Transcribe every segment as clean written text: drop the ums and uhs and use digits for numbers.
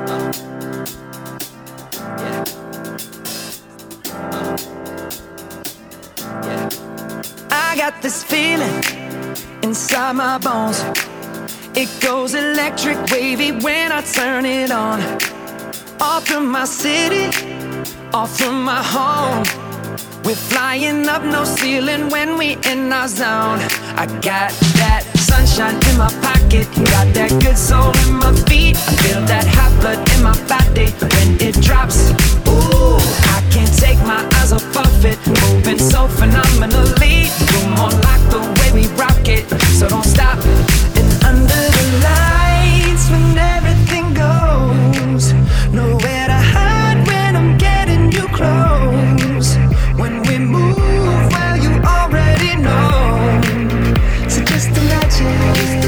I got this feeling inside my bones. It goes electric wavy when I turn it on. Off from my city, off from my home. We're flying up, no ceiling when we in our zone. I got that sunshine in my pocket, got that good soul in my feet. I feel that hot blood in my body when it drops. Ooh, I can't take my eyes off of it, moving so phenomenally. You're more like the way we rock it, so don't stop. And under the lights, when everything goes, nowhere to hide when I'm getting you close. When we move, well, you already know. So just imagine.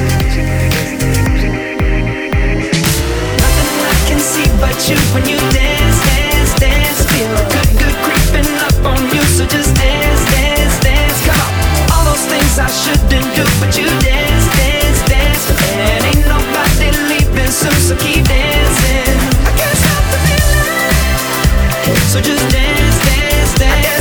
Nothing I can see but you when you dance, dance, dance. Feel good, good creeping up on you. So just dance, dance, dance. Come on. All those things I shouldn't do, but you dance, dance, dance. And ain't nobody leaving soon, so keep dancing. I can't stop the feeling. So just dance, dance, dance.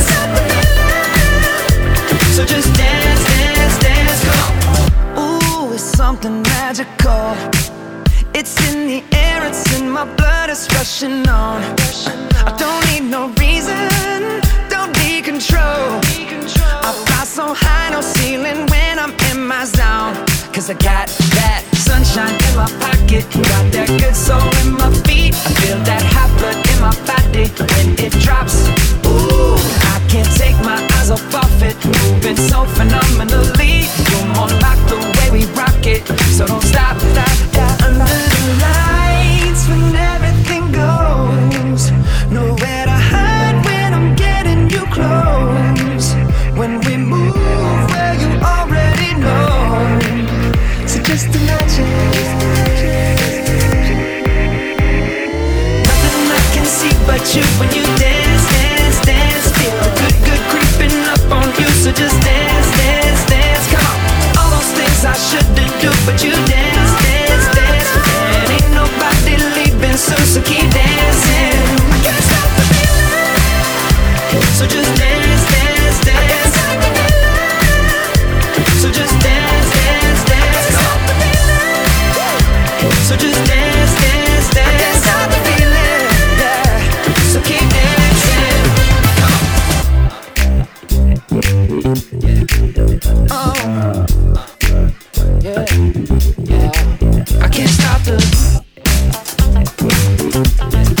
So just dance, dance, dance, come on. Ooh, it's something magical. It's in the air, it's in my blood, it's rushing on. I don't need no reason, don't need control. I fly so high, no ceiling when I'm in my zone. Cause I got that sunshine in my pocket, got that good soul in my feet. I feel that hot blood in my body when it drops. Ooh, I can't take my eyes off of it, moving so phenomenally. You're more like the way we rock it, so don't stop, stop, stop. Under the lights when everything goes, nowhere to hide when I'm getting you close. When we move, well, you already know. So just imagine. Nothing I can see but you when you dance, dance, dance. Feel good, good creeping up on you. So just dance, dance, dance. Come on. All those things I shouldn't do, but you dance, dance, dance. And ain't nobody leaving soon, so keep dancing. I can't stop the feeling. So just dance, dance, dance. So just dance, dance, dance. So just dance, dance, dance. I can't stop the feeling, yeah. So keep dancing. Oh, yeah, yeah. I can't stop the.